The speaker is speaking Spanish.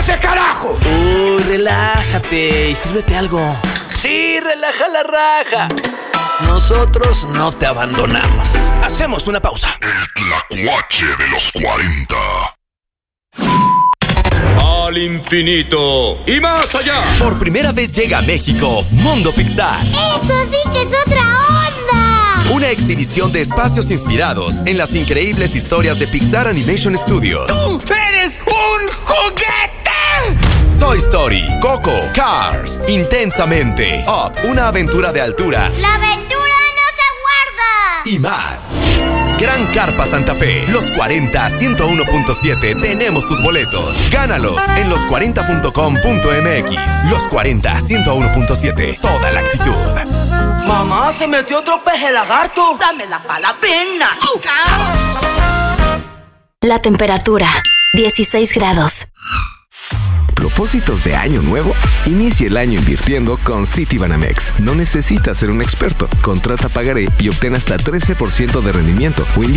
ese carajo! Relájate y sírvete algo. Sí, relaja la raja. Nosotros no te abandonamos. Hacemos una pausa. El tlacuache de los 40. Al infinito y más allá. Por primera vez llega a México Mundo Pixar. ¡Eso sí que es otra onda! Una exhibición de espacios inspirados en las increíbles historias de Pixar Animation Studios. ¡Tú eres un juguete! Toy Story, Coco, Cars, Intensamente, Up, una aventura de altura. ¡La aventura no se aguarda! Y más. Gran Carpa Santa Fe, los 40 101.7, tenemos tus boletos. Gánalos en los40.com.mx. Los 40 101.7, toda la actitud. Mamá, se metió otro peje lagarto. Dame la palapena. La temperatura, 16 grados. ¿Propósitos de año nuevo? Inicia el año invirtiendo con Citibanamex. No necesitas ser un experto. Contrata pagaré y obtén hasta 13% de rendimiento o